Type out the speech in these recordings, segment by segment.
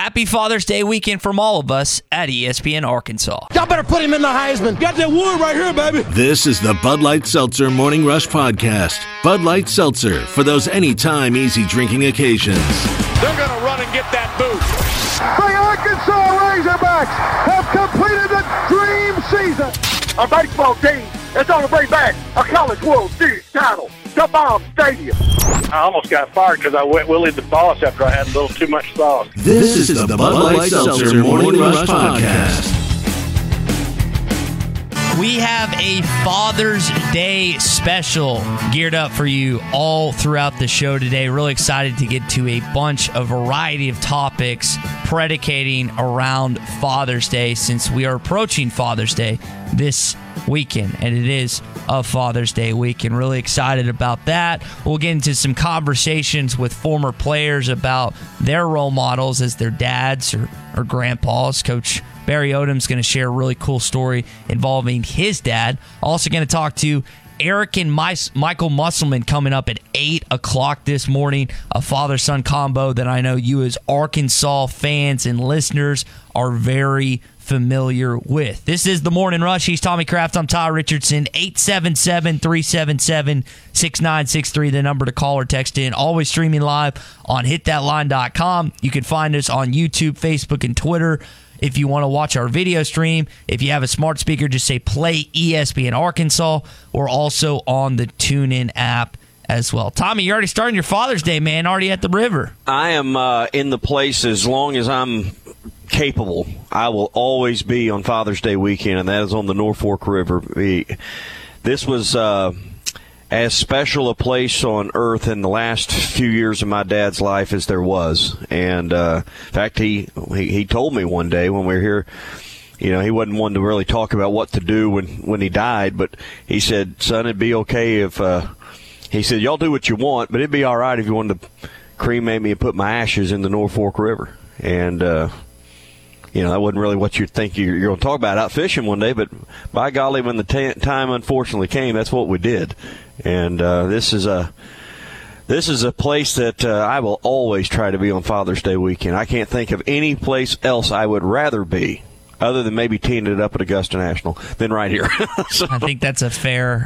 Happy Father's Day weekend from all of us at ESPN Arkansas. Y'all better put him in the Heisman. Got that wood right here, baby. This is the Bud Light Seltzer Morning Rush Podcast. Bud Light Seltzer, for those anytime easy drinking occasions. They're going to run and get that boot. The Arkansas Razorbacks have completed the dream season. A baseball team is going to bring back a College World Series title to Baum Stadium. I almost got fired because I went Willie the Boss after I had a little too much sauce. This is the Bud Light Seltzer Morning Rush Podcast. We have a Father's Day special geared up for you all throughout the show today. Really excited to get to a variety of topics predicating around Father's Day, since we are approaching Father's Day this weekend, and it is a Father's Day weekend. Really excited about that. We'll get into some conversations with former players about their role models as their dads or grandpas. Coach Barry Odom's going to share a really cool story involving his dad. Also going to talk to Eric and Michael Musselman coming up at 8 o'clock this morning, a father-son combo that I know you as Arkansas fans and listeners are very familiar with. This is the Morning Rush. He's Tommy Kraft. I'm Ty Richardson. 877-377-6963, the number to call or text in. Always streaming live on hitthatline.com. You can find us on YouTube, Facebook, and Twitter. If you want to watch our video stream, if you have a smart speaker, just say play ESPN Arkansas. We're also on the TuneIn app as well. Tommy, you're already starting your Father's Day, man, already at the river. I am in the place as long as I'm capable. I will always be on Father's Day weekend, and that is on the Norfolk River. This was as special a place on earth in the last few years of my dad's life as there was. And in fact, he told me one day when we were here, he wasn't one to really talk about what to do when he died, but he said, son, it'd be okay if he said, y'all do what you want, but it'd be all right if you wanted to cremate me and put my ashes in the Norfolk River. And that wasn't really what you'd think you're going to talk about out fishing one day, but by golly, when the time unfortunately came, that's what we did. And this is a place that I will always try to be on Father's Day weekend. I can't think of any place else I would rather be, other than maybe teeing it up at Augusta National, than right here. So, I think that's a fair.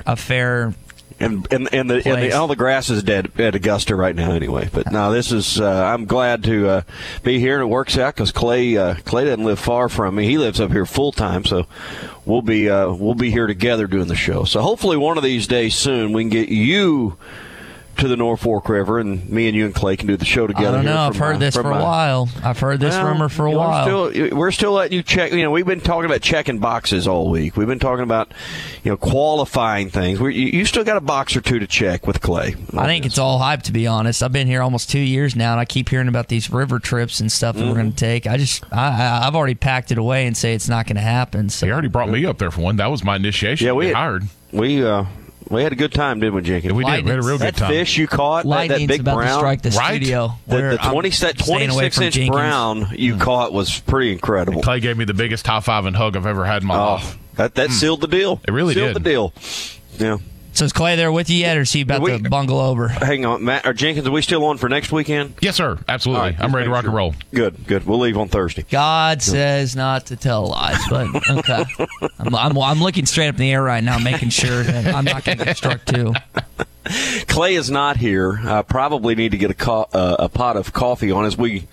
And all the grass is dead at Augusta right now anyway. But no, this is I'm glad to be here, and it works out because Clay doesn't live far from me. He lives up here full time, so we'll be here together doing the show. So hopefully one of these days soon we can get you to the Norfolk River, and me and you and Clay can do the show together. I don't know. I've heard this for a while. I've heard this rumor for a while. We're still letting you check. We've been talking about checking boxes all week. We've been talking about qualifying things. You still got a box or two to check with Clay. I think it's all hype, to be honest. I've been here almost 2 years now, and I keep hearing about these river trips and stuff that we're going to take. I've already packed it away and say it's not going to happen. So. He already brought me up there for one. That was my initiation. Yeah, we had a good time, didn't we, Jenkins? Yeah, we did. We had a real good time. That fish you caught, that big about brown, to strike the studio. The 26-inch brown you caught was pretty incredible. And Clay gave me the biggest high five and hug I've ever had in my life. That sealed the deal. It really sealed did. the deal. Yeah. So is Clay there with you yet, or is he about to bungle over? Hang on, Matt or Jenkins, are we still on for next weekend? Yes, sir. Absolutely. Right, I'm ready to rock and roll. Good. We'll leave on Thursday. God says not to tell lies, but okay. I'm looking straight up in the air right now, making sure that I'm not going to get struck too. Clay is not here. I probably need to get a pot of coffee on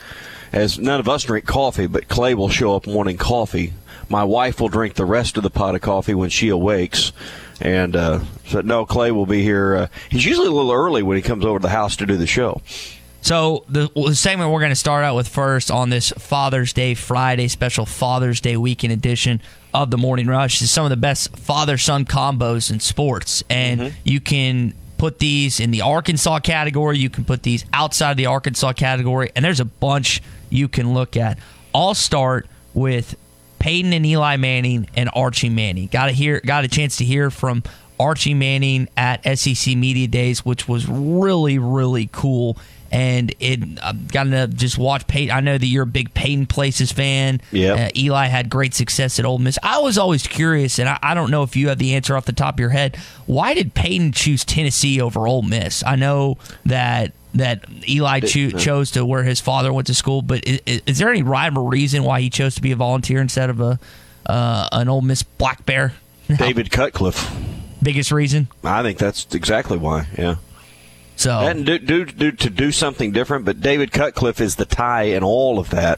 as none of us drink coffee, but Clay will show up wanting coffee. My wife will drink the rest of the pot of coffee when she awakes. And so, no, Clay will be here. He's usually a little early when he comes over to the house to do the show. So the segment we're going to start out with first on this Father's Day Friday, special Father's Day weekend edition of the Morning Rush, is some of the best father-son combos in sports. And you can put these in the Arkansas category. You can put these outside of the Arkansas category. And there's a bunch you can look at. I'll start with Peyton and Eli Manning and Archie Manning. Got a chance to hear from Archie Manning at SEC Media Days, which was really, really cool. And got to just watch Peyton. I know that you're a big Peyton Places fan. Yeah. Eli had great success at Ole Miss. I was always curious, and I don't know if you have the answer off the top of your head. Why did Peyton choose Tennessee over Ole Miss? I know that that Eli chose to where his father went to school. But is there any rhyme or reason why he chose to be a volunteer instead of an Ole Miss Black Bear? David Cutcliffe. Biggest reason? I think that's exactly why. Yeah. So and to do something different, but David Cutcliffe is the tie in all of that.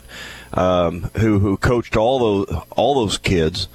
Who coached all those kids,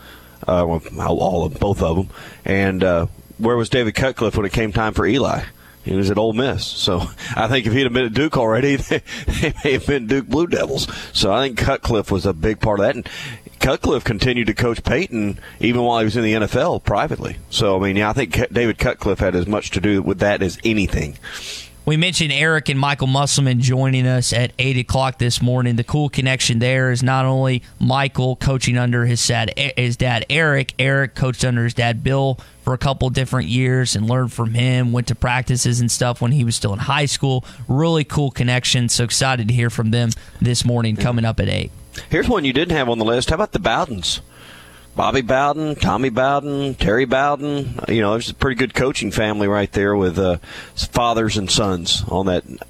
both of them, and where was David Cutcliffe when it came time for Eli? He was at Ole Miss. So I think if he'd have been at Duke already, they may have been Duke Blue Devils. So I think Cutcliffe was a big part of that. And Cutcliffe continued to coach Peyton even while he was in the NFL privately. So, I mean, I think David Cutcliffe had as much to do with that as anything. We mentioned Eric and Michael Musselman joining us at 8 o'clock this morning. The cool connection there is not only Michael coaching under his dad Eric. Eric coached under his dad Bill for a couple different years and learned from him, went to practices and stuff when he was still in high school. Really cool connection. So excited to hear from them this morning coming up at 8. Here's one you didn't have on the list. How about the Bowdens? Bobby Bowden, Tommy Bowden, Terry Bowden. You know, there's a pretty good coaching family right there with fathers and sons on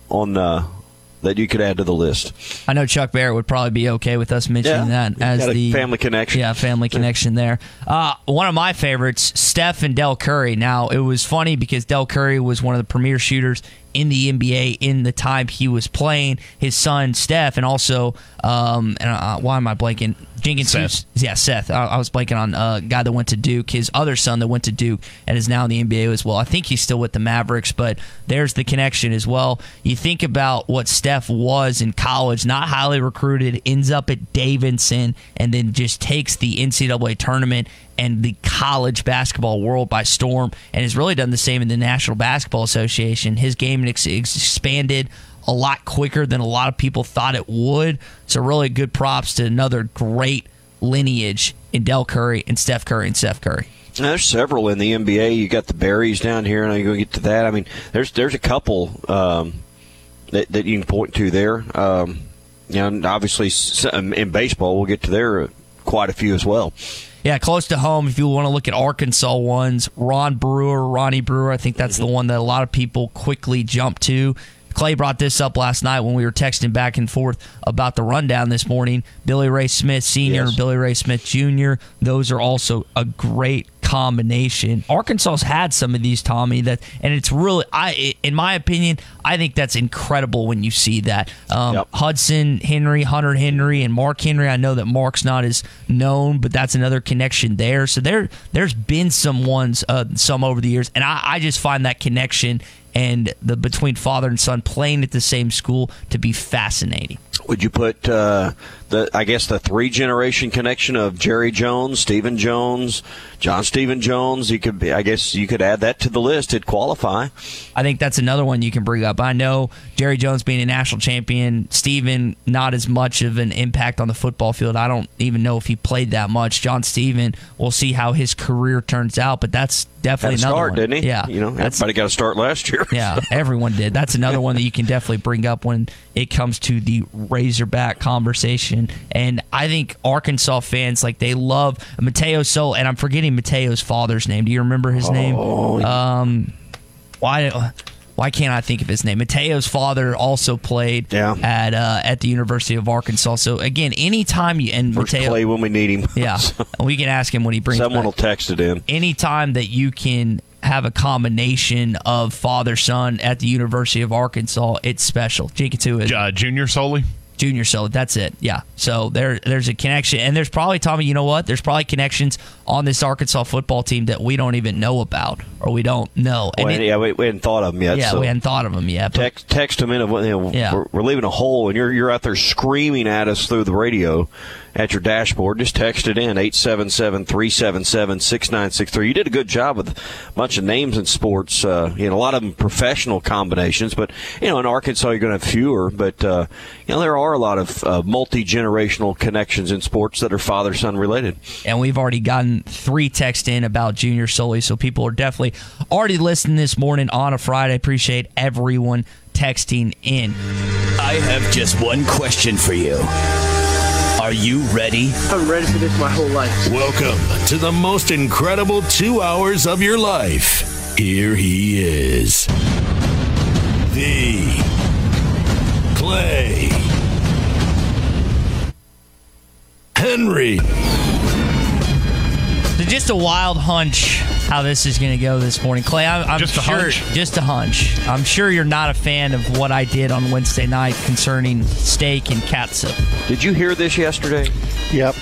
that you could add to the list. I know Chuck Barrett would probably be okay with us mentioning that as the family connection. Yeah, family connection there. One of my favorites, Steph and Del Curry. Now, it was funny because Del Curry was one of the premier shooters in the NBA in the time he was playing. His son Steph, and also why am I blanking? Jenkins. Seth. Yeah, Seth. I was blanking on a guy that went to Duke. His other son that went to Duke and is now in the NBA as well. I think he's still with the Mavericks, but there's the connection as well. You think about what Steph was in college, not highly recruited, ends up at Davidson, and then just takes the NCAA tournament and the college basketball world by storm, and has really done the same in the National Basketball Association. His game expanded a lot quicker than a lot of people thought it would. So really good props to another great lineage in Del Curry and Steph Curry and Seth Curry. Now, there's several in the NBA. You got the Berries down here, and I'm going to get to that. I mean, there's a couple that you can point to there. And obviously in baseball, we'll get to there quite a few as well. Yeah, close to home, if you want to look at Arkansas ones, Ronnie Brewer, I think that's the one that a lot of people quickly jump to. Clay brought this up last night when we were texting back and forth about the rundown this morning. Billy Ray Smith Sr., yes. Billy Ray Smith Jr., those are also a great combination. Arkansas's had some of these, Tommy, and it's really, in my opinion, I think that's incredible when you see that. Hudson Henry, Hunter Henry, and Mark Henry. I know that Mark's not as known, but that's another connection there. So there's been some over the years, and I just find that connection and between father and son playing at the same school to be fascinating. Would you put the 3-generation connection of Jerry Jones, Stephen Jones, John Stephen Jones? You could add that to the list. It'd qualify. I think that's another one you can bring up. I know Jerry Jones being a national champion, Stephen not as much of an impact on the football field. I don't even know if he played that much. John Stephen, we'll see how his career turns out, but that's definitely another one. Didn't he? Yeah, everybody got to start last year. Yeah, everyone did. That's another one that you can definitely bring up when it comes to the Razorback conversation. And I think Arkansas fans, they love Mateo Sol, and I'm forgetting Mateo's father's name. Do you remember his name? Why can't I think of his name? Mateo's father also played at the University of Arkansas. So again, anytime Mateo play when we need him. Yeah, we can ask him when he brings. Someone will text it in. Anytime that you can have a combination of father-son at the University of Arkansas, it's special. Junior Soley? Junior Soley, that's it. Yeah. So there's a connection. And there's probably, Tommy, you know what? There's probably connections on this Arkansas football team that we don't even know about or we don't know. And we hadn't thought of them yet. Yeah, we hadn't thought of them yet. Text them in. We're leaving a hole, and you're out there screaming at us through the radio at your dashboard. Just text it in, 877-377-6963. You did a good job with a bunch of names in sports. A lot of them professional combinations, but in Arkansas you're going to have fewer. But there are a lot of multi-generational connections in sports that are father-son related. And we've already gotten 3 texts in about Junior Soley, so people are definitely already listening this morning on a Friday. Appreciate everyone texting in. I have just one question for you. Are you ready? I've been ready for this my whole life. Welcome to the most incredible 2 hours of your life. Here he is. The Clay Henry. So just a wild hunch how this is going to go this morning. Clay, I'm Just a sure, hunch? just a hunch. I'm sure you're not a fan of what I did on Wednesday night concerning steak and catsup. Did you hear this yesterday? Yep.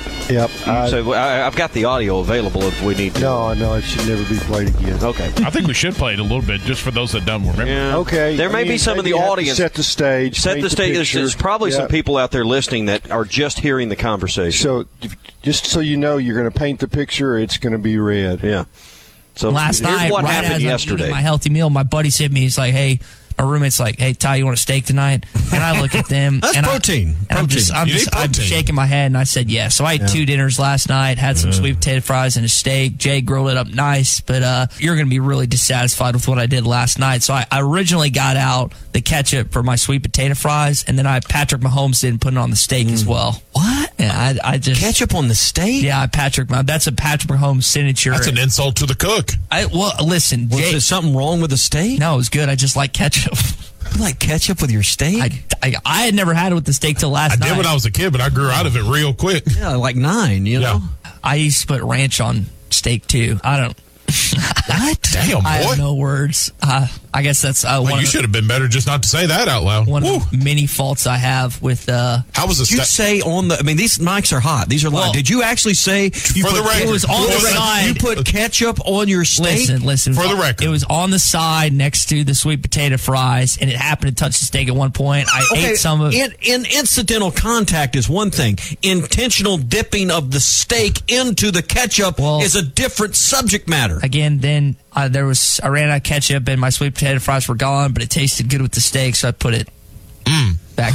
So I've got the audio available if we need to. No, it should never be played again. Okay. I think we should play it a little bit just for those that don't remember. Yeah. Okay. There may be some of the maybe you have to audience. set the stage. Set paint the stage. picture. There's probably some Yep. people out there listening that are just hearing the conversation. So, just so you know, you're going to paint the picture. It's going to be red. Yeah. So Last here's night, what right happened as yesterday. I'm eating my healthy meal, my buddy said to me, he's like, "Hey," our roommate's like, "Hey, Ty, you want a steak tonight?" And I look at them. That's and protein. I'm Protein. I'm shaking my head, and I said yes. So I ate 2 dinners last night. Had some sweet potato fries and a steak. Jay grilled it up nice, but you're going to be really dissatisfied with what I did last night. So I originally got out the ketchup for my sweet potato fries, and then Patrick Mahomes did and put it on the steak as well. What? Yeah, I just Ketchup on the steak? Yeah, that's a Patrick Mahomes signature. That's an insult to the cook. Well, listen, Was there something wrong with the steak? no, it was good. I just like ketchup. You like ketchup with your steak? I had never had it with the steak till last I night. did when I was a kid, but I grew out of it real quick. Yeah, like 9, you know? I used to put ranch on steak too. I don't. What? Damn, I boy. have no words. I guess that's Well, you should have been better just not to say that out loud. one Woo. of the many faults I have with. How was the Did you say on the? I mean, these mics are hot. These are live. Well, Did you actually say you for the record, it was on the for the- side. You put ketchup on your steak. Listen. For the record. it was on the side next to the sweet potato fries, and it happened to touch the steak at one point. I ate some of it. In incidental contact is one thing. Intentional dipping of the steak into the ketchup is a different subject matter. Again, then I ran out of ketchup, and my sweet potato fries were gone, but it tasted good with the steak, so I put it back.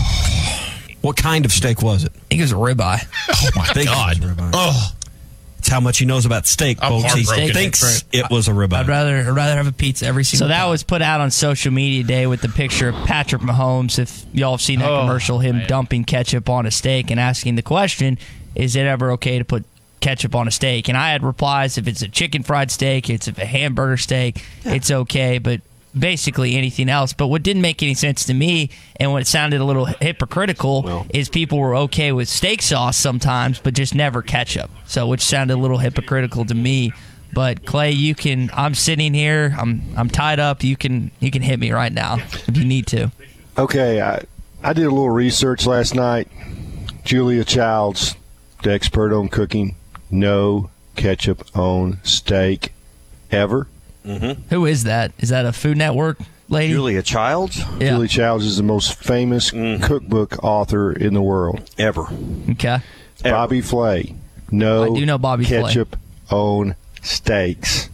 What kind of steak was it? I think it was a ribeye. Oh, my God. Oh, That's how much he knows about steak, I'm folks. He heartbroken. thinks it was a ribeye. I'd rather have a pizza every single So that time. was put out on social media today with the picture of Patrick Mahomes. If y'all have seen that commercial, him dumping ketchup on a steak and asking the question, is it ever okay to put ketchup on a steak? And I had replies, if it's a chicken fried steak, it's a hamburger steak, it's okay, but basically anything else. But what didn't make any sense to me, and what sounded a little hypocritical, is people were okay with steak sauce sometimes, but just never ketchup. So which sounded a little hypocritical to me. But Clay, I'm sitting here, I'm tied up. You can hit me right now if you need to. Okay, I did a little research last night. Julia Childs, the expert on cooking, no ketchup on steak ever. Who is that? Is that a Food Network lady? Julia Childs? Yeah. Julia Childs is the most famous cookbook author in the world. Ever. Okay. Bobby Flay, no I do know Bobby Flay. ketchup on steaks.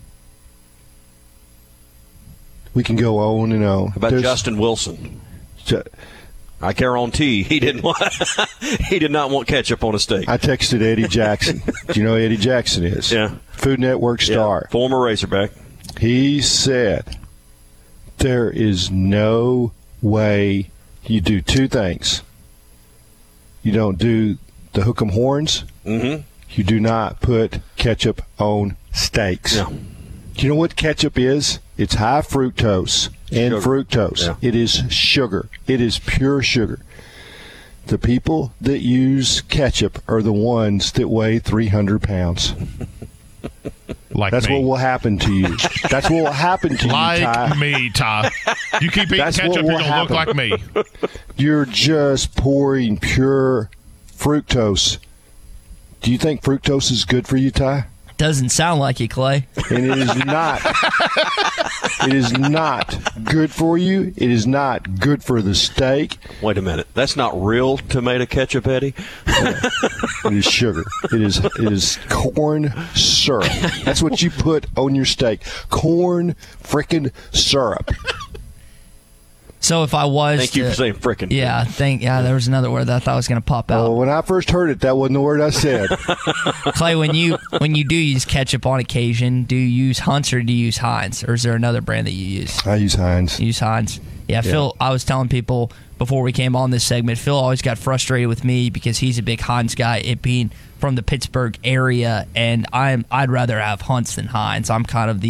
We can go on and on. How about Justin Wilson? I guarantee he did not want ketchup on a steak. I texted Eddie Jackson. Do you know who Eddie Jackson is? Yeah. Food Network star. Yeah, former Razorback. He said there is no way you do two things. You don't do the hook 'em horns. Mm-hmm. You do not put ketchup on steaks. Yeah. Do you know what ketchup is? It's high fructose and Sugar. fructose. Yeah. It is sugar. It is pure sugar. The people that use ketchup are the ones that weigh 300 pounds. like That's me. what will happen to you. That's what will happen to Like you, Ty. me, Ty. You keep eating That's what ketchup, you're will going to look like me. You're just pouring pure fructose. Do you think fructose is good for you, Ty? Doesn't sound like it, Clay. And it is not. It is not good for you. It is not good for the steak. Wait a minute. That's not real tomato ketchup, Eddie? It is sugar. It is corn syrup. That's what you put on your steak. Corn frickin' syrup. So if I was Thank you for saying frickin'. Yeah, there was another word that I thought was going to pop out. Well, when I first heard it, that wasn't the word I said. Clay, when you do use ketchup on occasion, do you use Hunt's or do you use Heinz? Or is there another brand that you use? I use Heinz. You use Heinz. Yeah, Phil, I was telling people before we came on this segment, Phil always got frustrated with me because he's a big Heinz guy, it being from the Pittsburgh area, and I'd rather have Hunt's than Heinz. I'm kind of the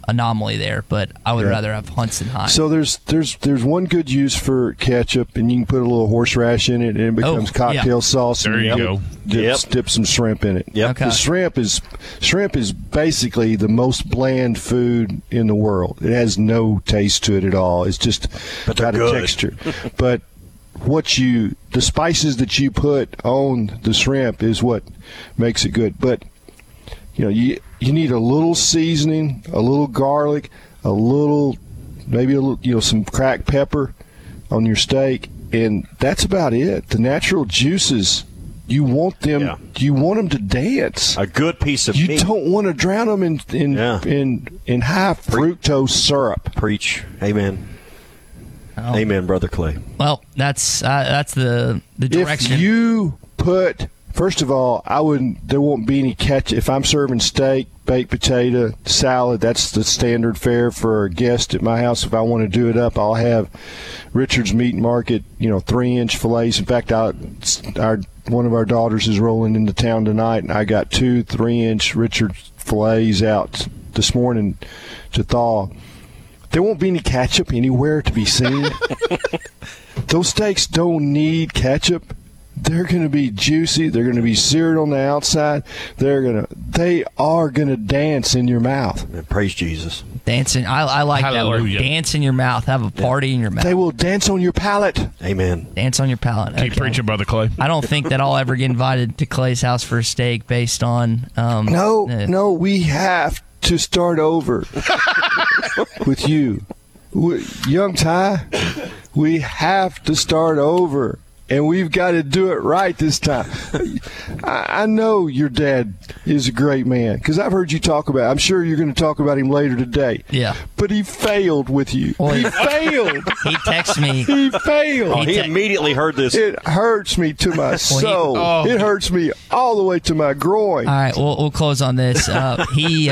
anomaly there, but I would rather have Hunt's than Heinz. So there's one good use for ketchup, and you can put a little horseradish in it, and it becomes cocktail sauce. There you go. Dip some shrimp in it. Yep. Okay. The shrimp is basically the most bland food in the world. It has no taste to it at all. It's just got a texture. But the spices that you put on the shrimp is what makes it good. But you need a little seasoning, a little garlic, maybe some cracked pepper on your steak, and that's about it. The natural juices, you want them to dance. A good piece of meat. You don't want to drown them in high fructose syrup. Preach. Amen. Oh. Amen, Brother Clay. Well, that's the direction. If you put, first of all, there won't be any ketchup. If I'm serving steak, baked potato, salad, that's the standard fare for a guest at my house. If I want to do it up, I'll have Richard's Meat Market, 3-inch fillets. In fact, one of our daughters is rolling into town tonight, and I got 2 3-inch Richard's fillets out this morning to thaw. There won't be any ketchup anywhere to be seen. Those steaks don't need ketchup. They're going to be juicy. They're going to be seared on the outside. They are going to dance in your mouth. Man, praise Jesus. Dancing. I like Hallelujah. that word. Dance in your mouth. Have a party in your mouth. They will dance on your palate. Amen. Dance on your palate. Keep preaching, Brother Clay. I don't think that I'll ever get invited to Clay's house for a steak based on. No, we have to start over with you. Young Ty, we have to start over. And we've got to do it right this time. I know your dad is a great man because I've heard you talk about it. I'm sure you're going to talk about him later today. Yeah. But he failed with you. Well, he failed. He texted me. He failed. He immediately heard this. It hurts me to my soul. It hurts me all the way to my groin. All right, we'll close on this. He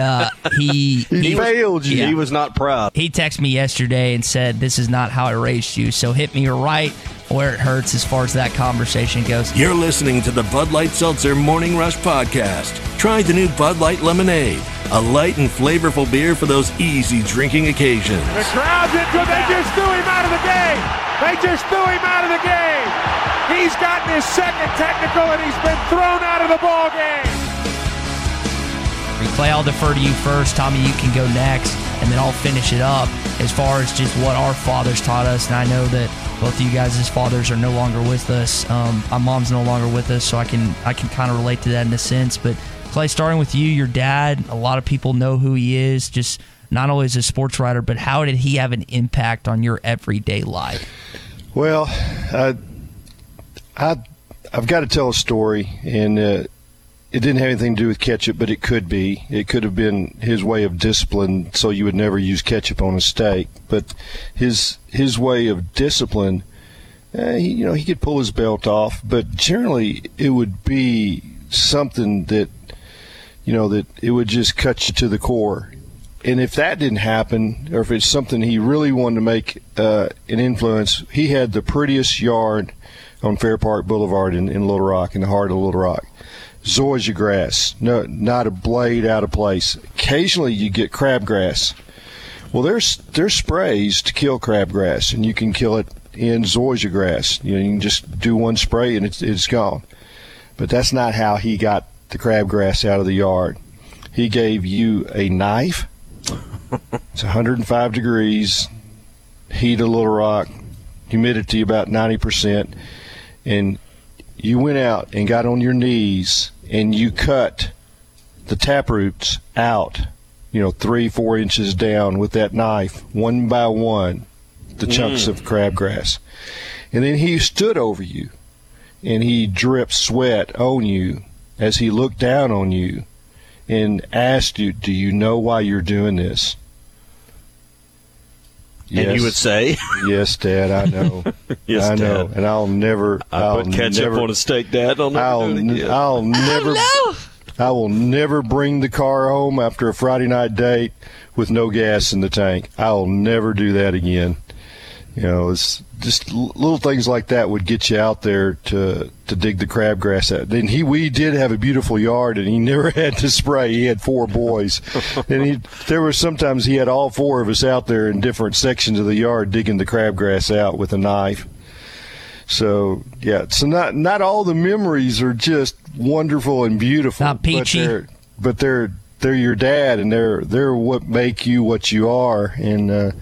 failed you. Yeah. He was not proud. He texted me yesterday and said, "This is not how I raised you, so hit me right where it hurts," as far as that conversation goes. You're listening to the Bud Light Seltzer Morning Rush Podcast. Try the new Bud Light Lemonade, a light and flavorful beer for those easy drinking occasions. The crowd's into it. They just threw him out of the game. They just threw him out of the game. He's gotten his second technical, and he's been thrown out of the ball game. Clay, I'll defer to you first. Tommy, you can go next, and then I'll finish it up as far as just what our fathers taught us. And I know that both of you guys' fathers are no longer with us. My mom's no longer with us, so I can kind of relate to that in a sense. But Clay, starting with you, your dad, a lot of people know who he is, just not only as a sports writer, but how did he have an impact on your everyday life? Well, I've got to tell a story, and it didn't have anything to do with ketchup, but it could be. It could have been his way of discipline, so you would never use ketchup on a steak. But his way of discipline, he could pull his belt off, but generally it would be something that, that it would just cut you to the core. And if that didn't happen, or if it's something he really wanted to make an influence, he had the prettiest yard on Fair Park Boulevard in Little Rock, in the heart of Little Rock. Zoysia grass, no, not a blade out of place. Occasionally you get crabgrass. Well, there's sprays to kill crabgrass, and you can kill it in zoysia grass. You can just do one spray and it's gone. But that's not how he got the crabgrass out of the yard. He gave you a knife. It's 105 degrees, heat of Little Rock, humidity about 90%, and you went out and got on your knees and you cut the taproots out, 3-4 inches down with that knife, one by one, the chunks of crabgrass. And then he stood over you and he dripped sweat on you as he looked down on you and asked you, "Do you know why you're doing this?" Yes. And you would say, "Yes, Dad, I know." Yes, I know, Dad. And I'll never. I put ketchup on a steak, Dad. I will never bring the car home after a Friday night date with no gas in the tank. I'll never do that again. It's just little things like that would get you out there to dig the crabgrass out. Then we did have a beautiful yard, and he never had to spray. He had 4 boys, and there were sometimes he had all 4 of us out there in different sections of the yard digging the crabgrass out with a knife. So not all the memories are just wonderful and beautiful. Not peachy, but they're your dad, and they're what make you what you are. And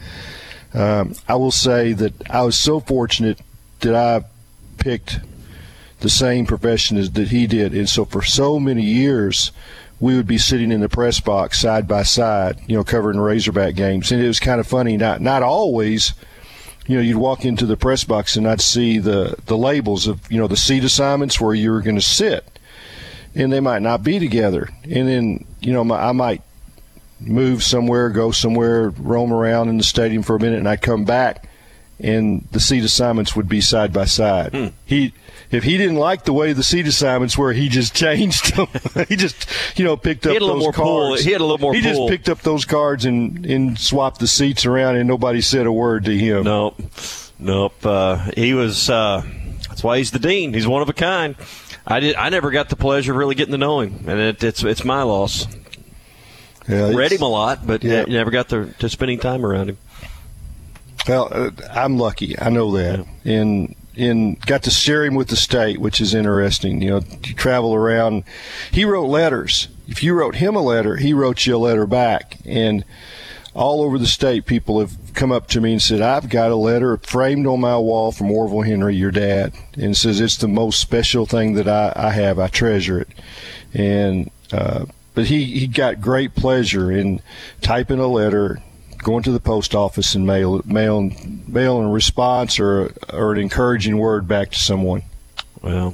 I will say that I was so fortunate that I picked the same profession as that he did, and so for so many years we would be sitting in the press box side by side, covering Razorback games, and it was kind of funny. Not always. You'd walk into the press box and I'd see the labels of, the seat assignments where you were going to sit, and they might not be together. And then, I might move somewhere, go somewhere, roam around in the stadium for a minute, and I'd come back, and the seat assignments would be side by side. If he didn't like the way the seat assignments were, he just changed them. He just, picked up those cards. He had a little more pull. He just picked up those cards and swapped the seats around, and nobody said a word to him. Nope. He was. That's why he's the dean. He's one of a kind. I never got the pleasure of really getting to know him, and it's my loss. Yeah, read him a lot, but never got to spending time around him. Well, I'm lucky. I know that, and got to share him with the state, which is interesting. You travel around. He wrote letters. If you wrote him a letter, he wrote you a letter back. And all over the state, people have come up to me and said, I've got a letter framed on my wall from Orville Henry, your dad, and says it's the most special thing that I have. I treasure it. And but he got great pleasure in typing a letter, going to the post office and mailing a response or an encouraging word back to someone. Well,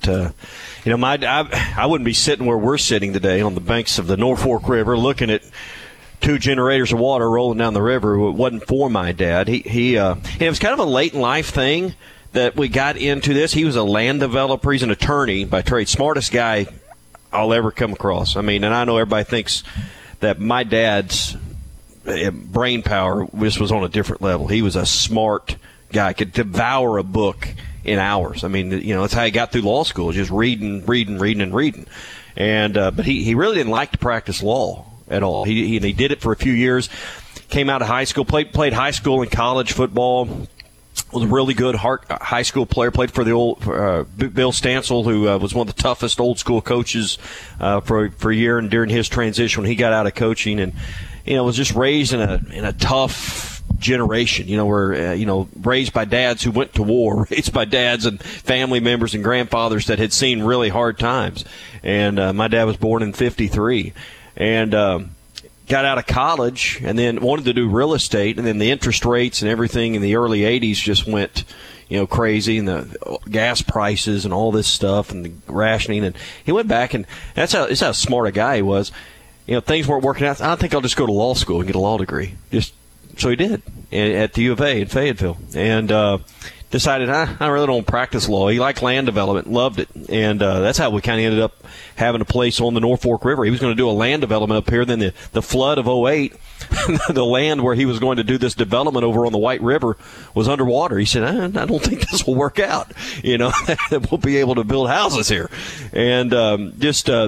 I wouldn't be sitting where we're sitting today on the banks of the Norfolk River looking at 2 generators of water rolling down the river. It wasn't for my dad. It was kind of a late in life thing that we got into this. He was a land developer. He's an attorney by trade. Smartest guy I'll ever come across. I mean, and I know everybody thinks that my dad's brain power just was on a different level. He was a smart guy, could devour a book in hours. I mean, that's how he got through law school, just reading. And but he really didn't like to practice law at all. He did it for a few years. Came out of high school, played high school and college football. Was a really good high school player. Played for the old Bill Stansel, who was one of the toughest old school coaches for a year. And during his transition, when he got out of coaching, and was just raised in a tough generation. Where raised by dads who went to war, raised by dads and family members and grandfathers that had seen really hard times. And my dad was born in '53, and got out of college and then wanted to do real estate, and then the interest rates and everything in the early 80s just went crazy, and the gas prices and all this stuff and the rationing, and he went back, and that's how smart a guy he was. Things weren't working out. I think I'll just go to law school and get a law degree. So he did at the U of A in Fayetteville, and decided I really don't practice law. He liked land development, loved it, and that's how we kind of ended up having a place on the Norfolk River. He was going to do a land development up here. Then the flood of '08, the land where he was going to do this development over on the White River was underwater. He said, I don't think this will work out. That we'll be able to build houses here, and just a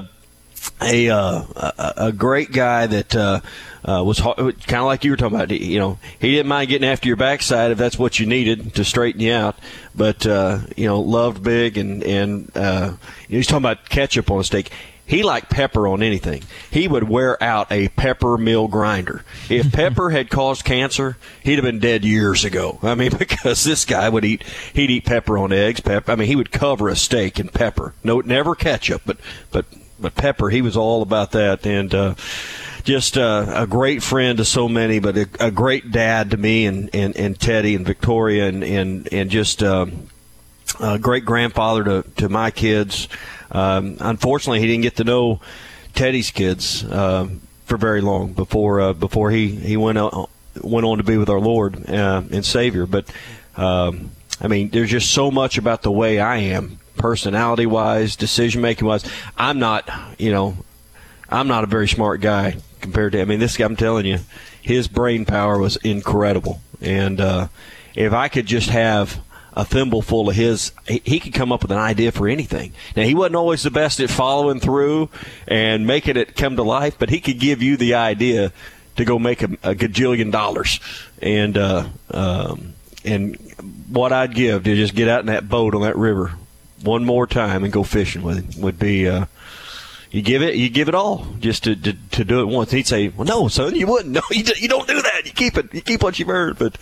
great guy that was kind of like you were talking about. He didn't mind getting after your backside if that's what you needed to straighten you out. But loved big, and he's talking about ketchup on a steak. He liked pepper on anything. He would wear out a pepper mill grinder. If pepper had caused cancer, he'd have been dead years ago. I mean, because this guy he'd eat pepper on eggs. Pepper. I mean, he would cover a steak in pepper. No, never ketchup, but pepper. He was all about that, and just a great friend to so many, but a great dad to me and Teddy and Victoria, and just a great grandfather to my kids. Unfortunately, he didn't get to know Teddy's kids for very long before he went on to be with our Lord and Savior. But I mean, there's just so much about the way I am, personality-wise, decision-making-wise. I'm not a very smart guy compared to. I mean, this guy, I'm telling you, his brain power was incredible, and if I could just have a thimbleful of his, he could come up with an idea for anything. Now, he wasn't always the best at following through and making it come to life, but he could give you the idea to go make a gajillion dollars. And what I'd give to just get out in that boat on that river one more time and go fishing with him would be you give it all just to do it once. He'd say, "Well, no, son, you wouldn't. No, you don't do that. You keep it. You keep what you've earned." But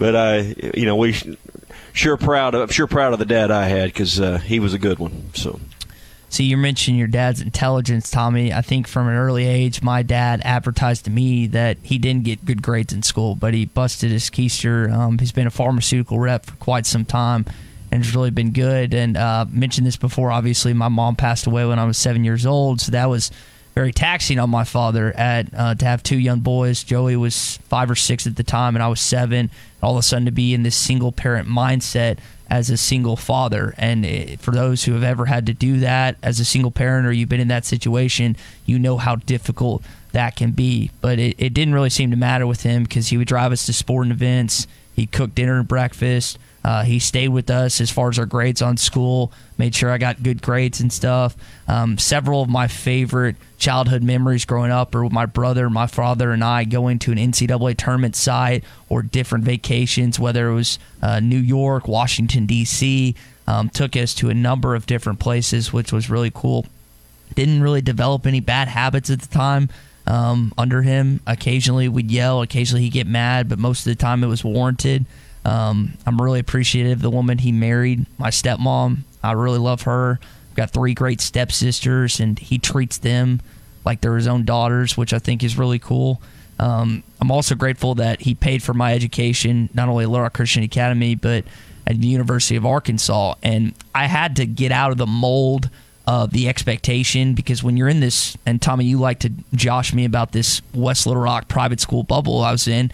we sure proud of the dad I had, because he was a good one. So you mentioned your dad's intelligence, Tommy. I think from an early age, my dad advertised to me that he didn't get good grades in school, but he busted his keister. He's been a pharmaceutical rep for quite some time and has really been good. And mentioned this before, obviously, my mom passed away when I was 7 years old, so that was very taxing on my father to have two young boys. Joey was 5 or 6 at the time, and I was 7. All of a sudden to be in this single-parent mindset as a single father. And for those who have ever had to do that as a single parent, or you've been in that situation, you know how difficult that can be. But it didn't really seem to matter with him, because he would drive us to sporting events. He cooked dinner and breakfast. He stayed with us as far as our grades on school, made sure I got good grades and stuff. Several of my favorite childhood memories growing up are with my brother, my father, and I going to an NCAA tournament site or different vacations, whether it was New York, Washington, D.C., took us to a number of different places, which was really cool. Didn't really develop any bad habits at the time under him. Occasionally we'd yell, occasionally he'd get mad, but most of the time it was warranted. I'm really appreciative of the woman he married, my stepmom. I really love her. I've got 3 great stepsisters, and he treats them like they're his own daughters, which I think is really cool. I'm also grateful that he paid for my education, not only at Little Rock Christian Academy, but at the University of Arkansas. And I had to get out of the mold of the expectation, because when you're in this, and Tommy, you like to josh me about this West Little Rock private school bubble I was in,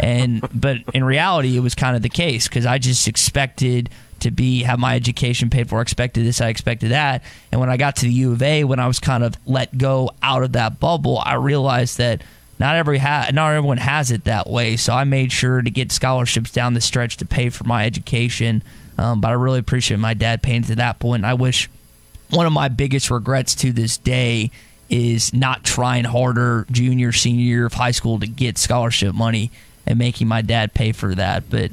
but in reality it was kind of the case, because I just expected to have my education paid for. I expected this, I expected that. And when I got to the U of A, when I was kind of let go out of that bubble, I realized that not everyone has it that way. So I made sure to get scholarships down the stretch to pay for my education. But I really appreciate my dad paying to that point. I wish, one of my biggest regrets to this day is not trying harder junior, senior year of high school to get scholarship money and making my dad pay for that. But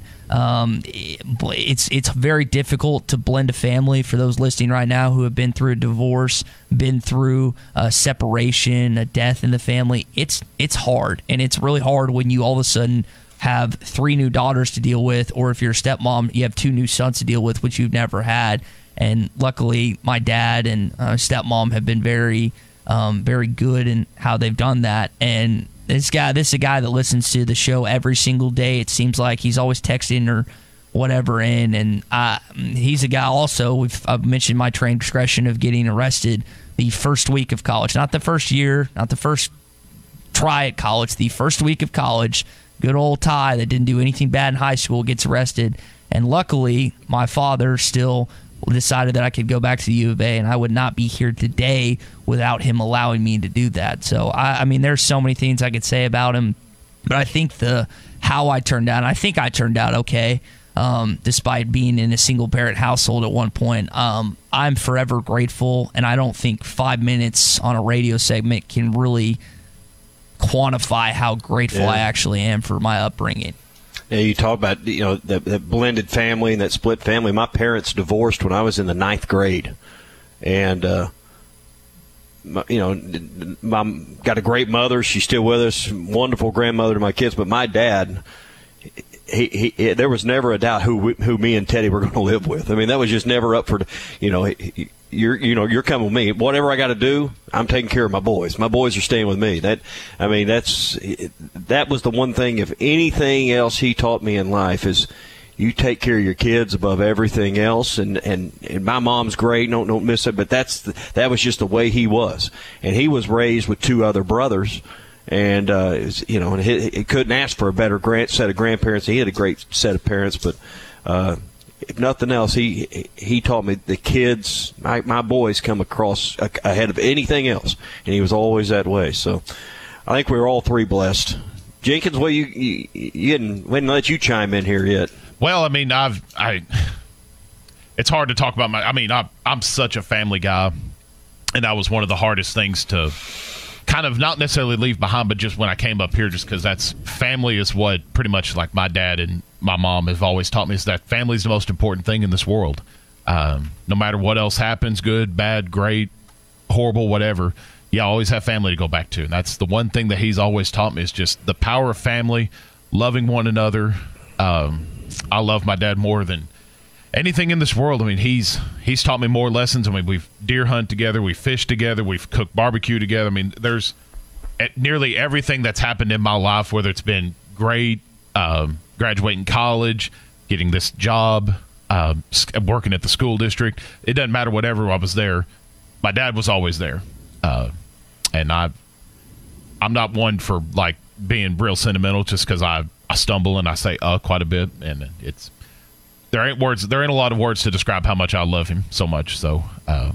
it's very difficult to blend a family. For those listening right now who have been through a divorce, been through a separation, a death in the family, it's hard. And it's really hard when you all of a sudden have 3 new daughters to deal with, or if you're a stepmom, you have 2 new sons to deal with, which you've never had. And luckily, my dad and stepmom have been very, very good in how they've done that. And this is a guy that listens to the show every single day. It seems like he's always texting or whatever in. And he's a guy also, I've mentioned my transgression of getting arrested the first week of college. Not the first year, not the first try at college, the first week of college. Good old Ty that didn't do anything bad in high school gets arrested. And luckily, my father still decided that I could go back to the U of A, and I would not be here today without him allowing me to do that. So, I mean, there's so many things I could say about him, but I think how I turned out, and I think I turned out okay, despite being in a single-parent household at one point. I'm forever grateful, and I don't think 5 minutes on a radio segment can really quantify how grateful I actually am for my upbringing. Yeah, you talk about that blended family and that split family. My parents divorced when I was in the 9th grade, and Mom got a great mother. She's still with us, wonderful grandmother to my kids. But my dad, he there was never a doubt who me and Teddy were going to live with. I mean, that was just never up for you're coming with me. Whatever I got to do, I'm taking care of my boys. My boys are staying with me. That was the one thing. If anything else he taught me in life is you take care of your kids above everything else. And my mom's great. Don't miss it. But that was just the way he was. And he was raised with 2 other brothers. And he couldn't ask for a better set of grandparents. He had a great set of parents, but if nothing else, he taught me the kids, my boys, come across ahead of anything else, and he was always that way. So I think we were all 3 blessed. Jenkins, well, we didn't let you chime in here yet. Well, I mean, it's hard to talk about I'm such a family guy, and that was one of the hardest things to kind of not necessarily leave behind, but just when I came up here, just because that's family is what pretty much like my dad and my mom have always taught me, is that family is the most important thing in this world. No matter what else happens, good, bad, great, horrible, whatever, you always have family to go back to. And that's the one thing that he's always taught me, is just the power of family, loving one another. I love my dad more than anything in this world. I mean, he's taught me more lessons. I mean, we've deer hunt together, we fish together, we've cooked barbecue together. I mean, there's nearly everything that's happened in my life, whether it's been great, graduating college, getting this job, working at the school district. It doesn't matter, whatever, I was there. My dad was always there. And I'm not one for like being real sentimental, just because I stumble and I say quite a bit, and there ain't a lot of words to describe how much I love him so much. So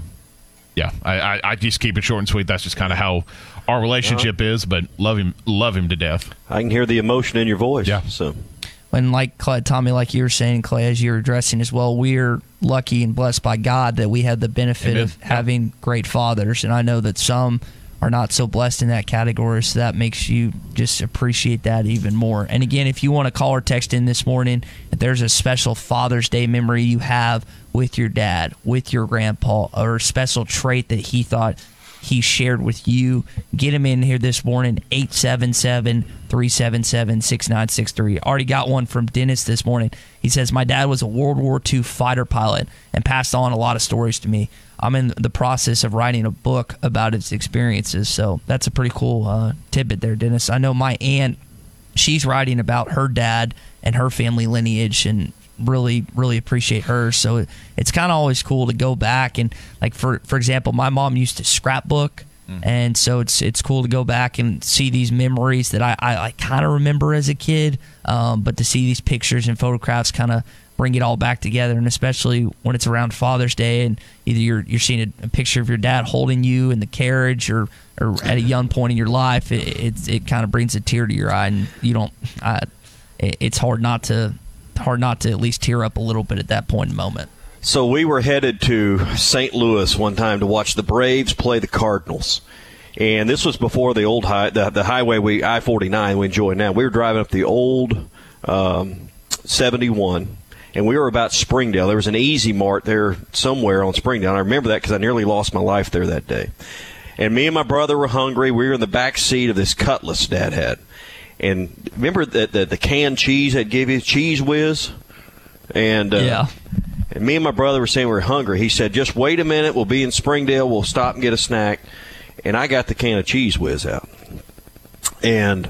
I just keep it short and sweet. That's just kind of how our relationship is, but love him to death. I can hear the emotion in your voice. Yeah. So And like Clay, Tommy, like you were saying, Clay, as you were addressing as well, we're lucky and blessed by God that we have the benefit of having great fathers. And I know that some are not so blessed in that category, so that makes you just appreciate that even more. And again, if you want to call or text in this morning, if there's a special Father's Day memory you have with your dad, with your grandpa, or a special trait that he thought he shared with you, get him in here this morning, 877-377-6963. Already got one from Dennis this morning. He says, my dad was a World War II fighter pilot and passed on a lot of stories to me. I'm in the process of writing a book about his experiences. So that's a pretty cool tidbit there, Dennis. I know my aunt, she's writing about her dad and her family lineage, and really, really appreciate her. So it's kind of always cool to go back and, like, for example, my mom used to scrapbook, and so it's cool to go back and see these memories that I kind of remember as a kid, but to see these pictures and photographs kind of bring it all back together. And especially when it's around Father's Day, and either you're seeing a picture of your dad holding you in the carriage, or at a young point in your life, it kind of brings a tear to your eye, and it's hard not to at least tear up a little bit at that point in the moment. So we were headed to St. Louis one time to watch the Braves play the Cardinals. And this was before the old the highway, I-49 we enjoy now. We were driving up the old 71, and we were about Springdale. There was an Easy Mart there somewhere on Springdale. I remember that because I nearly lost my life there that day. And me and my brother were hungry. We were in the back seat of this Cutlass Dad had. And remember that the canned cheese I'd give you, Cheese Whiz? And and me and my brother were saying we were hungry. He said, just wait a minute. We'll be in Springdale. We'll stop and get a snack. And I got the can of Cheese Whiz out. And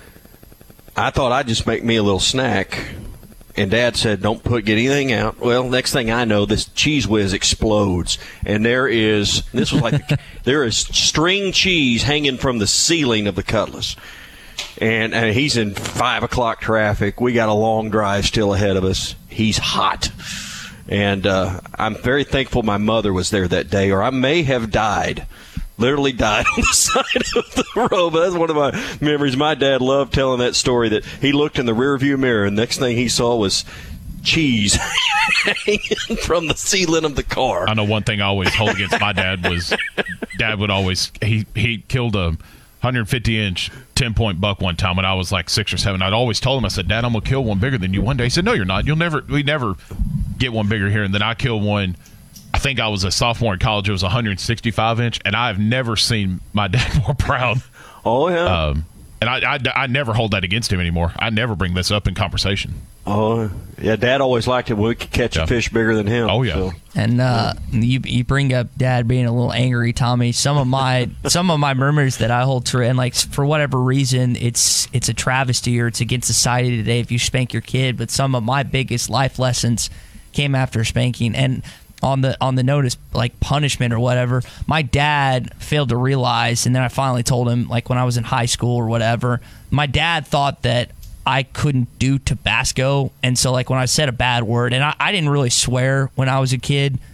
I thought I'd just make me a little snack. And Dad said, don't get anything out. Well, next thing I know, this Cheese Whiz explodes. And there is string cheese hanging from the ceiling of the Cutlass. And he's in 5 o'clock traffic. We got a long drive still ahead of us. He's hot. And I'm very thankful my mother was there that day, or I may have died. Literally died on the side of the road. But that's one of my memories. My dad loved telling that story, that he looked in the rearview mirror, and the next thing he saw was cheese hanging from the ceiling of the car. I know one thing I always hold against my dad was Dad would always he killed a 150-inch 10-point buck one time when I was like 6 or 7. I'd always told him, I said, Dad, I'm going to kill one bigger than you one day. He said, no, you're not. We never get one bigger here. And then I killed one, I think I was a sophomore in college. It was a 165-inch, and I've never seen my dad more proud. Oh, yeah. And I never hold that against him anymore. I never bring this up in conversation. Oh, yeah. Dad always liked it when we could catch a fish bigger than him. Oh, yeah. So. And you bring up Dad being a little angry, Tommy. Some of my memories that I hold true, and like for whatever reason, it's a travesty or it's against society today if you spank your kid. But some of my biggest life lessons came after spanking, and on the notice, like punishment or whatever, my dad failed to realize, and then I finally told him, like when I was in high school or whatever, my dad thought that I couldn't do Tabasco, and so like when I said a bad word, and I didn't really swear when I was a kid,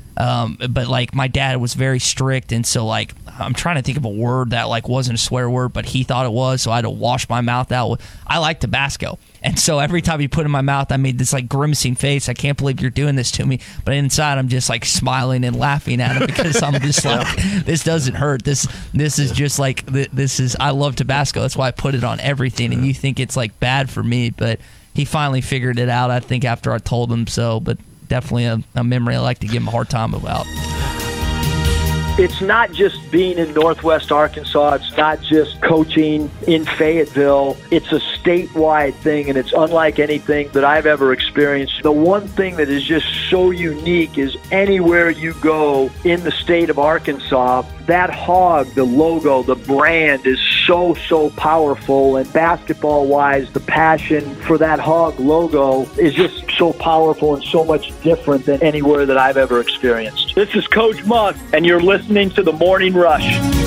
But like my dad was very strict, and so like I'm trying to think of a word that like wasn't a swear word, but he thought it was, so I had to wash my mouth out. I like Tabasco, and so every time he put it in my mouth, I made this like grimacing face. I can't believe you're doing this to me, but inside I'm just like smiling and laughing at him because I'm just like, this doesn't hurt. This is just like I love Tabasco. That's why I put it on everything. And you think it's like bad for me, but he finally figured it out, I think, after I told him so. But definitely a memory I like to give him a hard time about. It's not just being in Northwest Arkansas. It's not just coaching in Fayetteville. It's a statewide thing, and it's unlike anything that I've ever experienced. The one thing that is just so unique is anywhere you go in the state of Arkansas, that hog, the logo, the brand is so powerful. And basketball-wise, the passion for that hog logo is just so powerful and so much different than anywhere that I've ever experienced. This is Coach Musk, and you're listening to The Morning Rush.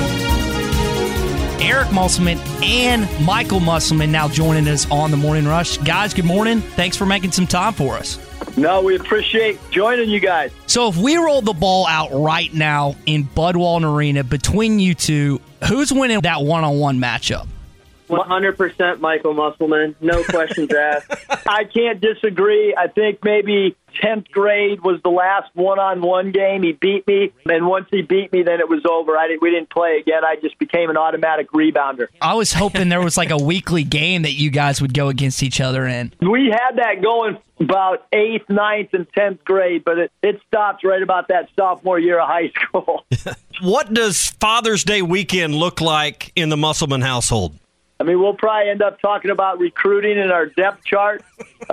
Eric Musselman and Michael Musselman now joining us on The Morning Rush. Guys, good morning. Thanks for making some time for us. No, we appreciate joining you guys. So if we roll the ball out right now in Bud Walton Arena between you two, who's winning that one-on-one matchup? 100% Michael Musselman. No questions asked. I can't disagree. I think maybe 10th grade was the last one-on-one game. He beat me, and once he beat me, then it was over. We didn't play again. I just became an automatic rebounder. I was hoping there was like a weekly game that you guys would go against each other in. We had that going about 8th, 9th, and 10th grade, but it stopped right about that sophomore year of high school. What does Father's Day weekend look like in the Musselman household? I mean, we'll probably end up talking about recruiting in our depth chart.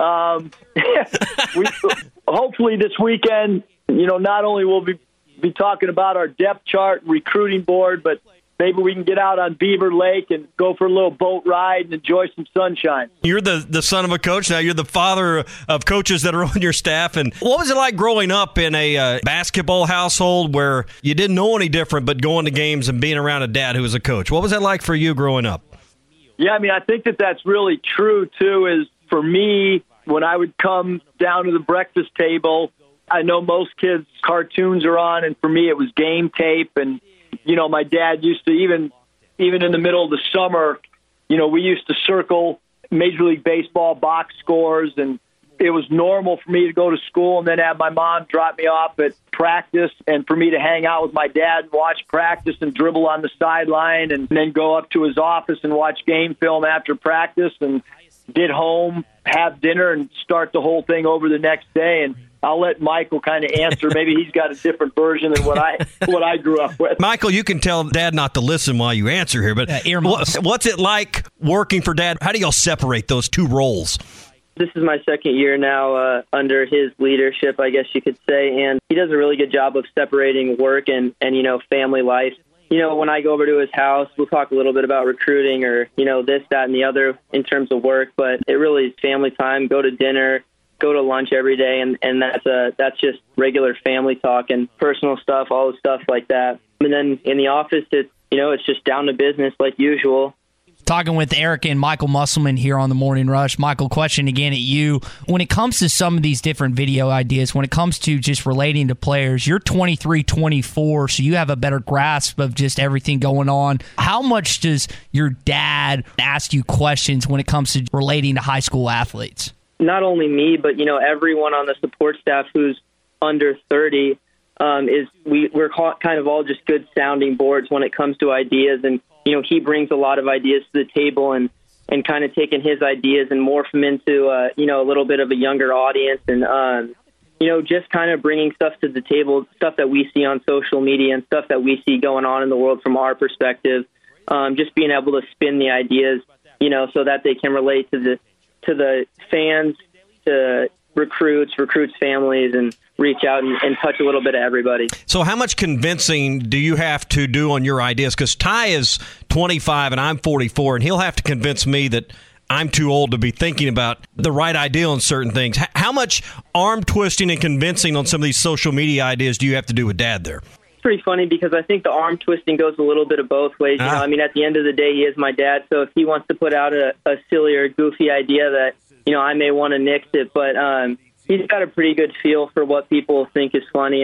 Hopefully this weekend, not only will we be talking about our depth chart recruiting board, but maybe we can get out on Beaver Lake and go for a little boat ride and enjoy some sunshine. You're the son of a coach now. You're the father of coaches that are on your staff. And what was it like growing up in a basketball household where you didn't know any different but going to games and being around a dad who was a coach? What was that like for you growing up? Yeah, I mean, I think that's really true, too, is for me, when I would come down to the breakfast table, I know most kids' cartoons are on, and for me it was game tape. And, my dad used to, even in the middle of the summer, we used to circle Major League Baseball box scores, and it was normal for me to go to school and then have my mom drop me off at practice and for me to hang out with my dad and watch practice and dribble on the sideline and then go up to his office and watch game film after practice and get home, have dinner, and start the whole thing over the next day. And I'll let Michael kind of answer. Maybe he's got a different version than what I grew up with. Michael, you can tell Dad not to listen while you answer here, but what's it like working for Dad? How do y'all separate those two roles? This is my second year now under his leadership, I guess you could say, and he does a really good job of separating work and family life. When I go over to his house, we'll talk a little bit about recruiting or, this, that, and the other in terms of work, but it really is family time, go to dinner, go to lunch every day, and that's just regular family talk and personal stuff, all the stuff like that. And then in the office, it's just down to business like usual. Talking with Eric and Michael Musselman here on The Morning Rush. Michael, question again at you. When it comes to some of these different video ideas, when it comes to just relating to players, you're 23, 24, so you have a better grasp of just everything going on. How much does your dad ask you questions when it comes to relating to high school athletes? Not only me, but, everyone on the support staff who's under 30 we're kind of all just good sounding boards when it comes to ideas. And, he brings a lot of ideas to the table and kind of taking his ideas and morph them into, a little bit of a younger audience and, just kind of bringing stuff to the table, stuff that we see on social media and stuff that we see going on in the world from our perspective, just being able to spin the ideas, so that they can relate to the fans, to recruits, families, and reach out and touch a little bit of everybody. So how much convincing do you have to do on your ideas? Because Ty is 25 and I'm 44, and he'll have to convince me that I'm too old to be thinking about the right idea on certain things. How much arm twisting and convincing on some of these social media ideas do you have to do with Dad there? It's pretty funny because I think the arm twisting goes a little bit of both ways. At the end of the day, he is my dad, so if he wants to put out a silly or goofy idea that, I may want to nix it, but he's got a pretty good feel for what people think is funny, and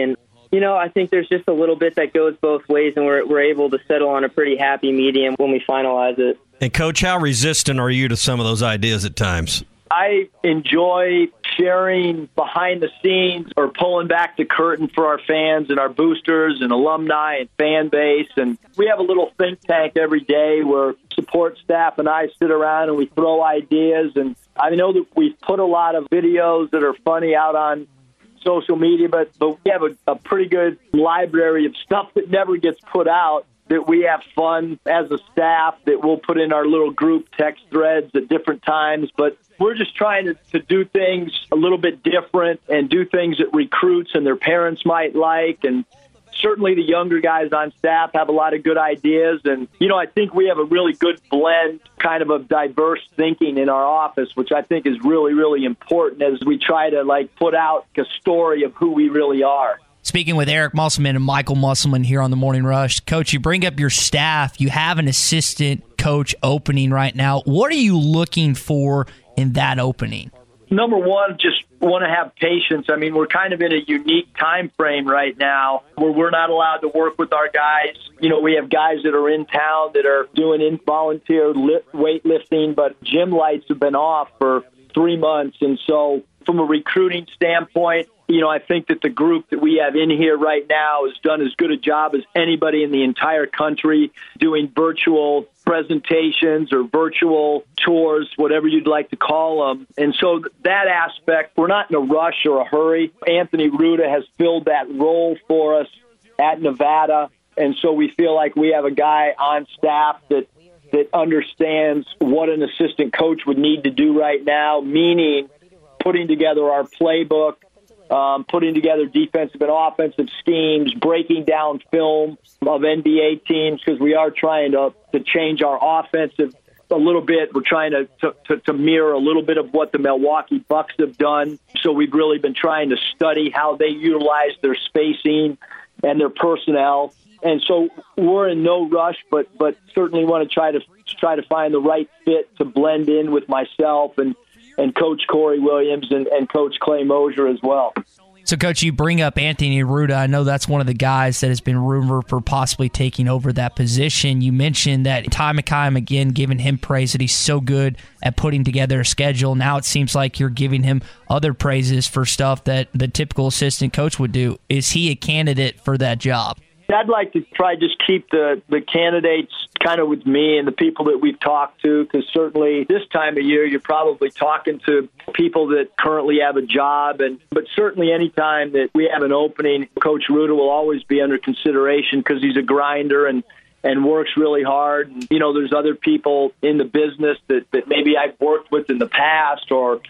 I think there's just a little bit that goes both ways, and we're able to settle on a pretty happy medium when we finalize it. And, Coach, how resistant are you to some of those ideas at times? I enjoy sharing behind the scenes or pulling back the curtain for our fans and our boosters and alumni and fan base. And we have a little think tank every day where support staff and I sit around and we throw ideas. And I know that we've put a lot of videos that are funny out on social media, but we have a pretty good library of stuff that never gets put out, that we have fun as a staff that we'll put in our little group text threads at different times. But we're just trying to do things a little bit different and do things that recruits and their parents might like. And certainly the younger guys on staff have a lot of good ideas. And, I think we have a really good blend kind of diverse thinking in our office, which I think is really, really important as we try to put out a story of who we really are. Speaking with Eric Musselman and Michael Musselman here on the Morning Rush. Coach, you bring up your staff. You have an assistant coach opening right now. What are you looking for in that opening? Number one, just want to have patience. I mean, we're kind of in a unique time frame right now where we're not allowed to work with our guys. We have guys that are in town that are doing volunteer weightlifting, but gym lights have been off for 3 months. And so from a recruiting standpoint, I think that the group that we have in here right now has done as good a job as anybody in the entire country doing virtual presentations or virtual tours, whatever you'd like to call them. And so that aspect, we're not in a rush or a hurry. Anthony Ruda has filled that role for us at Nevada. And so we feel like we have a guy on staff that understands what an assistant coach would need to do right now, meaning putting together our playbook, putting together defensive and offensive schemes, breaking down film of NBA teams, because we are trying to change our offensive a little bit. We're trying to mirror a little bit of what the Milwaukee Bucks have done. So we've really been trying to study how they utilize their spacing and their personnel. And so we're in no rush, but certainly want to try to find the right fit to blend in with myself and Coach Corey Williams and Coach Clay Mosier as well. So, Coach, you bring up Anthony Ruda. I know that's one of the guys that has been rumored for possibly taking over that position. You mentioned that time and time again, giving him praise that he's so good at putting together a schedule. Now it seems like you're giving him other praises for stuff that the typical assistant coach would do. Is he a candidate for that job? I'd like to try just keep the candidates kind of with me and the people that we've talked to, because certainly this time of year you're probably talking to people that currently have a job, but certainly any time that we have an opening, Coach Ruda will always be under consideration because he's a grinder and works really hard. And, there's other people in the business that maybe I've worked with in the past, or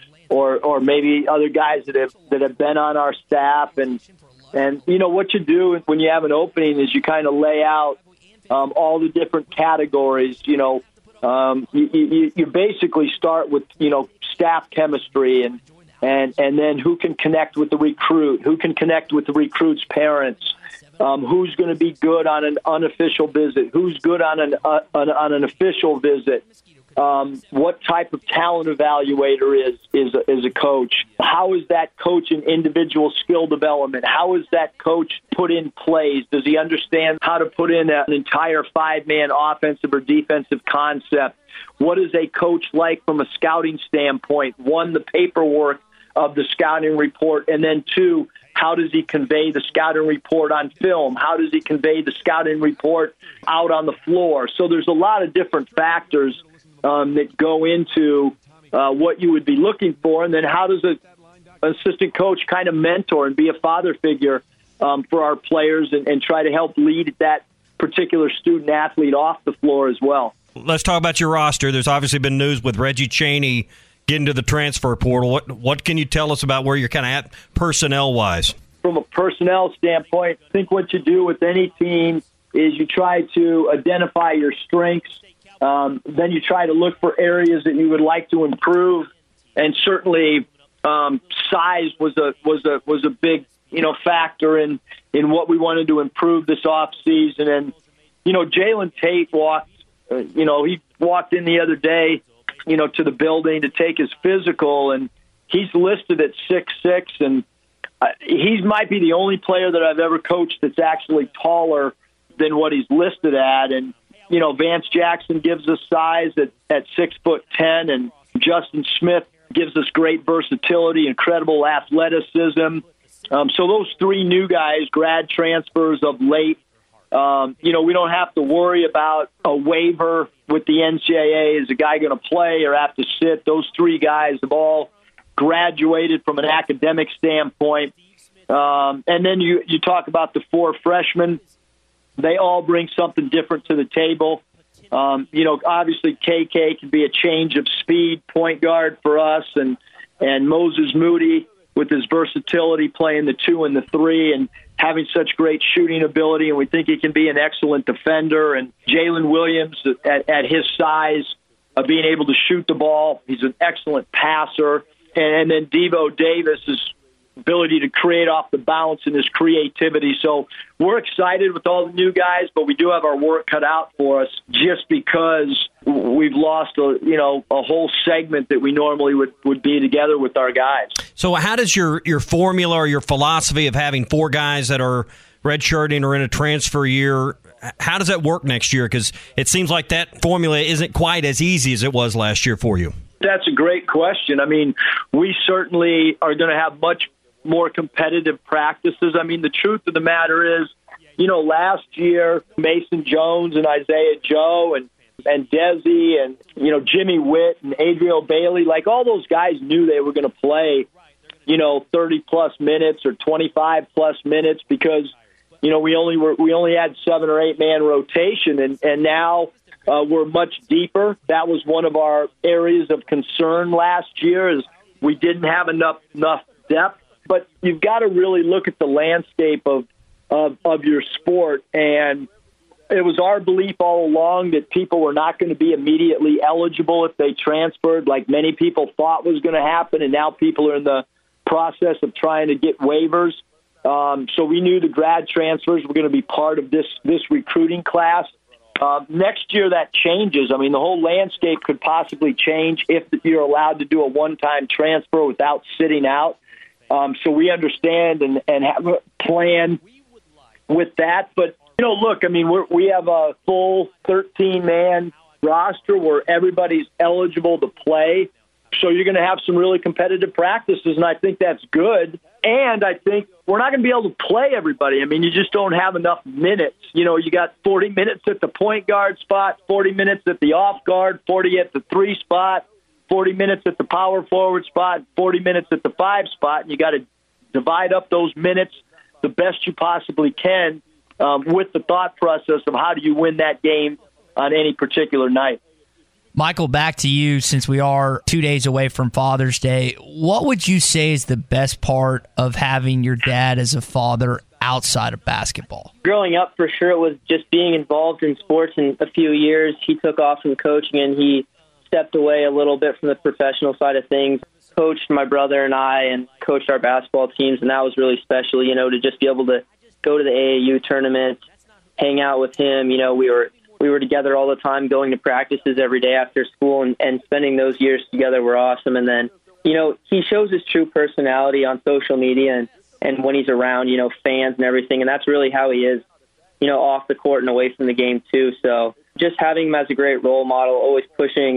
maybe other guys that have been on our staff. And what you do when you have an opening is you kind of lay out all the different categories. You basically start with, staff chemistry and then who can connect with the recruit, who can connect with the recruit's parents, who's going to be good on an unofficial visit, who's good on an official visit. What type of talent evaluator is a coach? How is that coach in individual skill development? How is that coach put in plays? Does he understand how to put in an entire 5-man offensive or defensive concept? What is a coach like from a scouting standpoint? 1, the paperwork of the scouting report, and then 2, how does he convey the scouting report on film? How does he convey the scouting report out on the floor? So there's a lot of different factors that go into what you would be looking for. And then how does an assistant coach kind of mentor and be a father figure for our players and try to help lead that particular student athlete off the floor as well? Let's talk about your roster. There's obviously been news with Reggie Chaney getting to the transfer portal. What can you tell us about where you're kind of at personnel-wise? From a personnel standpoint, I think what you do with any team is you try to identify your strengths. Then you try to look for areas that you would like to improve, and certainly size was a big factor in what we wanted to improve this off season. And Jalen Tate walked in the other day to the building to take his physical, and he's listed at 6'6", and he might be the only player that I've ever coached that's actually taller than what he's listed at. And, Vance Jackson gives us size at 6'10", and Justin Smith gives us great versatility, incredible athleticism. So those three new guys, grad transfers of late, we don't have to worry about a waiver with the NCAA. Is a guy going to play or have to sit? Those three guys have all graduated from an academic standpoint. And then you talk about the four freshmen. They all bring something different to the table. Obviously KK can be a change of speed point guard for us, and Moses Moody with his versatility playing the 2 and the 3 and having such great shooting ability, and we think he can be an excellent defender. And Jalen Williams at his size, being able to shoot the ball. He's an excellent passer. And then Devo Davis' ability to create off the bounce and his creativity. So we're excited with all the new guys, but we do have our work cut out for us just because we've lost a whole segment that we normally would be together with our guys. So how does your formula or your philosophy of having four guys that are redshirting or in a transfer year, how does that work next year? Because it seems like that formula isn't quite as easy as it was last year for you. That's a great question. I mean, we certainly are going to have much more competitive practices. I mean, the truth of the matter is, last year, Mason Jones and Isaiah Joe and Desi and, Jimmy Witt and Adriel Bailey, like all those guys knew they were going to play, 30-plus minutes or 25-plus minutes because, we only had 7 or 8 man rotation, and now we're much deeper. That was one of our areas of concern last year is we didn't have enough depth. But you've got to really look at the landscape of your sport, and it was our belief all along that people were not going to be immediately eligible if they transferred, like many people thought was going to happen, and now people are in the process of trying to get waivers. So we knew the grad transfers were going to be part of this recruiting class. Next year that changes. I mean, the whole landscape could possibly change if you're allowed to do a one-time transfer without sitting out. So we understand and have a plan with that. But, look, I mean, we have a full 13-man roster where everybody's eligible to play. So you're going to have some really competitive practices, and I think that's good. And I think we're not going to be able to play everybody. I mean, you just don't have enough minutes. You got 40 minutes at the point guard spot, 40 minutes at the off guard, 40 at the 3 spot, 40 minutes at the power forward spot, 40 minutes at the 5 spot, and you got to divide up those minutes the best you possibly can with the thought process of how do you win that game on any particular night. Michael, back to you since we are 2 days away from Father's Day. What would you say is the best part of having your dad as a father outside of basketball? Growing up, for sure, it was just being involved in sports. In a few years, he took off from coaching and he stepped away a little bit from the professional side of things, coached my brother and I and coached our basketball teams, and that was really special, to just be able to go to the AAU tournament, hang out with him. We were together all the time, going to practices every day after school, and spending those years together were awesome. And then, he shows his true personality on social media and when he's around, fans and everything, and that's really how he is, off the court and away from the game too. So just having him as a great role model, always pushing,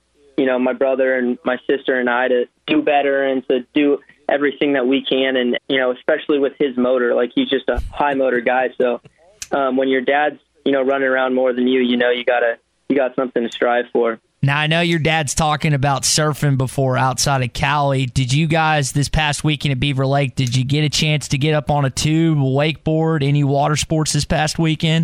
my brother and my sister and I to do better and to do everything that we can. And, especially with his motor, like he's just a high motor guy. So when your dad's, running around more than you got something to strive for. Now, I know your dad's talking about surfing before outside of Cali. Did you guys this past weekend at Beaver Lake, did you get a chance to get up on a tube, a wakeboard, any water sports this past weekend?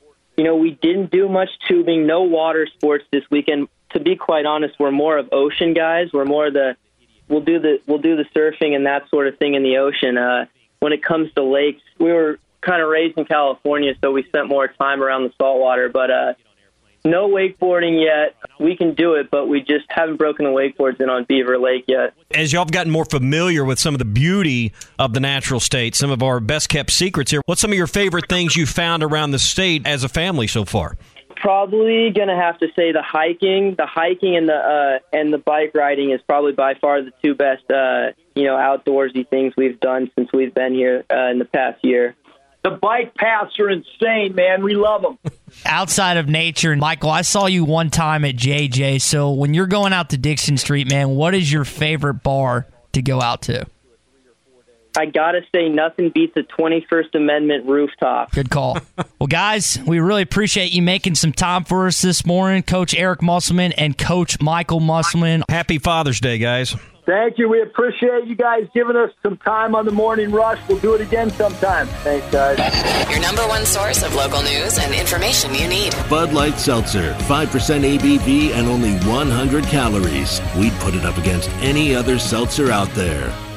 We didn't do much tubing, no water sports this weekend. To be quite honest, we're more of ocean guys. We're more we'll do the surfing and that sort of thing in the ocean. When it comes to lakes, we were kind of raised in California, so we spent more time around the saltwater. But no wakeboarding yet. We can do it, but we just haven't broken the wakeboards in on Beaver Lake yet. As y'all have gotten more familiar with some of the beauty of the natural state, some of our best-kept secrets here, what's some of your favorite things you found around the state as a family so far? Probably going to have to say the hiking. The hiking and the bike riding is probably by far the two best outdoorsy things we've done since we've been here in the past year. The bike paths are insane, man. We love them. Outside of nature, Michael, I saw you one time at JJ. So when you're going out to Dixon Street, man, what is your favorite bar to go out to? I got to say, nothing beats a 21st Amendment rooftop. Good call. Well, guys, we really appreciate you making some time for us this morning. Coach Eric Musselman and Coach Michael Musselman. Happy Father's Day, guys. Thank you. We appreciate you guys giving us some time on the Morning Rush. We'll do it again sometime. Thanks, guys. Your number one source of local news and information you need. Bud Light Seltzer, 5% ABV and only 100 calories. We'd put it up against any other seltzer out there.